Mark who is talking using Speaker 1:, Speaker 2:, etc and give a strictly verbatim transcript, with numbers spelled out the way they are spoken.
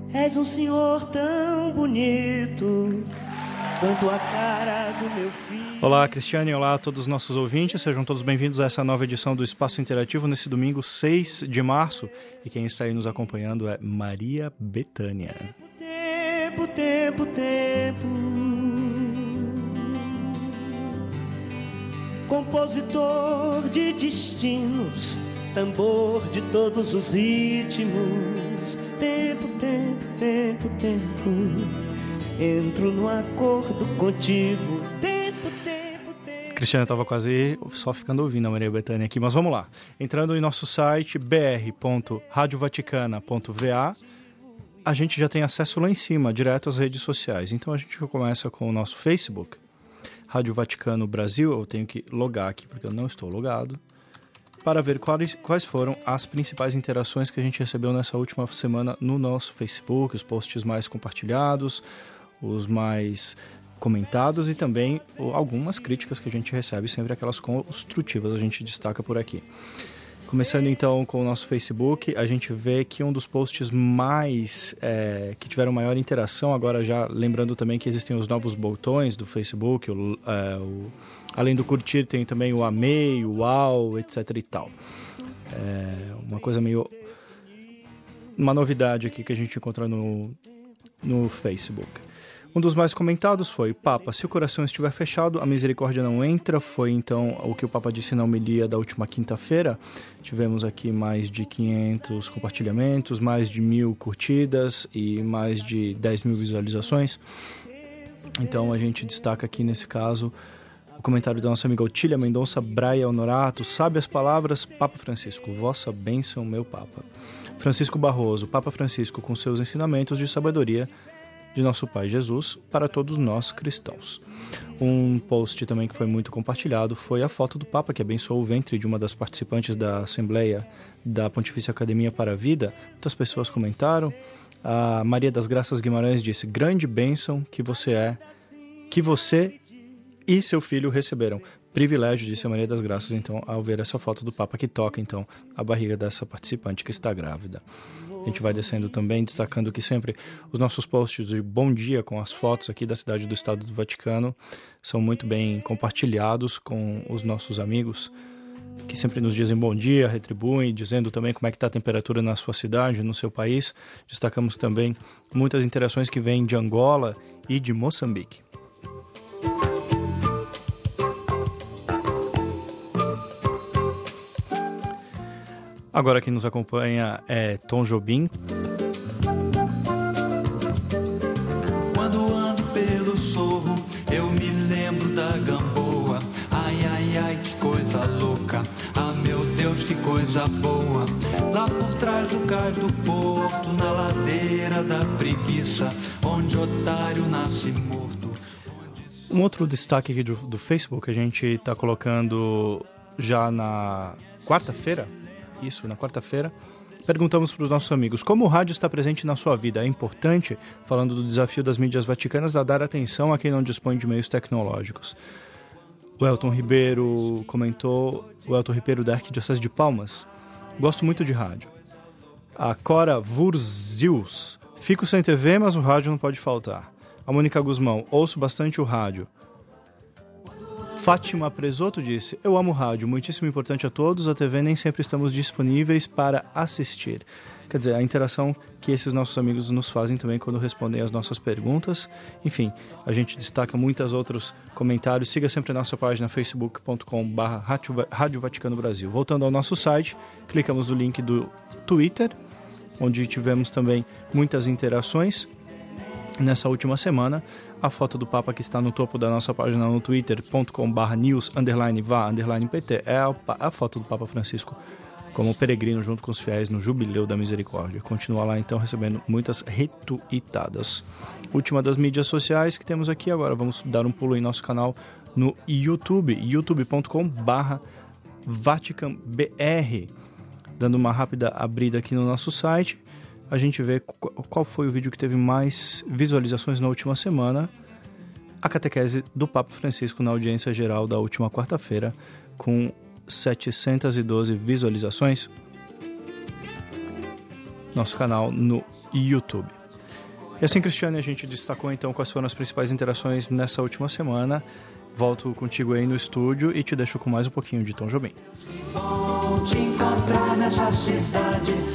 Speaker 1: És um senhor tão bonito quanto a cara do meu filho.
Speaker 2: Olá, Cristiane, olá a todos os nossos ouvintes, sejam todos bem-vindos a essa nova edição do Espaço Interativo nesse domingo seis de março. E quem está aí nos acompanhando é Maria Bethânia.
Speaker 1: Tempo, tempo, tempo, compositor de destinos, tambor de todos os ritmos. Tempo, tempo, tempo, tempo, entro no acordo contigo. Tempo, tempo, tempo.
Speaker 2: Cristiane, eu estava quase só ficando ouvindo a Maria Bethânia aqui, mas vamos lá. Entrando em nosso site b r ponto radio vaticana ponto v a, a gente já tem acesso lá em cima, direto às redes sociais. Então a gente começa com o nosso Facebook, Rádio Vaticano Brasil. Eu tenho que logar aqui porque eu não estou logado, para ver quais, quais foram as principais interações que a gente recebeu nessa última semana no nosso Facebook, os posts mais compartilhados, os mais comentados e também algumas críticas que a gente recebe, sempre aquelas construtivas, a gente destaca por aqui. Começando então com o nosso Facebook, a gente vê que um dos posts mais, é, que tiveram maior interação, agora já lembrando também que existem os novos botões do Facebook, o, é, o, além do curtir tem também o amei, o uau, etc e tal. É uma coisa meio, uma novidade aqui que a gente encontra no, no Facebook. Um dos mais comentados foi: Papa, se o coração estiver fechado, a misericórdia não entra. Foi então o que o Papa disse na homilia da última quinta-feira. Tivemos aqui mais de quinhentos compartilhamentos, mais de mil curtidas e mais de dez mil visualizações. Então a gente destaca aqui nesse caso o comentário da nossa amiga Otília Mendonça Braia Honorato. Sabe as palavras, Papa Francisco, vossa bênção, meu Papa. Francisco Barroso, Papa Francisco, com seus ensinamentos de sabedoria de nosso Pai Jesus para todos nós cristãos. Um post também que foi muito compartilhado foi a foto do Papa que abençoou o ventre de uma das participantes da Assembleia da Pontifícia Academia para a Vida. Muitas pessoas comentaram. A Maria das Graças Guimarães disse: grande bênção que você é, que você e seu filho receberam. Privilégio, disse a Maria das Graças, então, ao ver essa foto do Papa que toca, então, a barriga dessa participante que está grávida. A gente vai descendo também, destacando que sempre os nossos posts de bom dia com as fotos aqui da cidade do Estado do Vaticano são muito bem compartilhados com os nossos amigos, que sempre nos dizem bom dia, retribuem, dizendo também como é que está a temperatura na sua cidade, no seu país. Destacamos também muitas interações que vêm de Angola e de Moçambique. Agora quem nos acompanha é Tom Jobim.
Speaker 3: Quando ando pelo sorro, eu me lembro da Gamboa. Ai, ai, ai, que coisa louca. Ah, meu Deus, que coisa boa. Lá por trás do cais do porto, na ladeira da preguiça, onde otário nasce morto.
Speaker 2: Um outro destaque aqui do, do Facebook, a gente está colocando já na quarta-feira. Isso, na quarta-feira, perguntamos para os nossos amigos como o rádio está presente na sua vida. É importante, falando do desafio das mídias vaticanas, a dar atenção a quem não dispõe de meios tecnológicos. O Elton Ribeiro comentou, o Elton Ribeiro da Arquidiocese de Palmas: gosto muito de rádio. A Cora Vurzius: fico sem T V, mas o rádio não pode faltar. A Mônica Guzmão: ouço bastante o rádio. Fátima Presoto disse: eu amo rádio, muitíssimo importante a todos, a T V nem sempre estamos disponíveis para assistir. Quer dizer, a interação que esses nossos amigos nos fazem também quando respondem às nossas perguntas. Enfim, a gente destaca muitos outros comentários. Siga sempre a nossa página facebook ponto com barra Rádio Vaticano Brasil. Voltando ao nosso site, clicamos no link do Twitter, onde tivemos também muitas interações. Nessa última semana, a foto do Papa que está no topo da nossa página no twitter ponto com barra news underline va underline pt é a, a foto do Papa Francisco como peregrino junto com os fiéis no Jubileu da Misericórdia. Continua lá então recebendo muitas retuitadas. Última das mídias sociais que temos aqui agora. Vamos dar um pulo em nosso canal no YouTube, youtube ponto com barra vatican b r. Dando uma rápida abrida aqui no nosso site, a gente vê qual foi o vídeo que teve mais visualizações na última semana. A catequese do Papa Francisco na audiência geral da última quarta-feira, com setecentas e doze visualizações. Nosso canal no YouTube. E assim, Cristiane, a gente destacou então quais foram as principais interações nessa última semana. Volto contigo aí no estúdio e te deixo com mais um pouquinho de Tom Jobim.
Speaker 3: Bom te encontrar nessa cidade.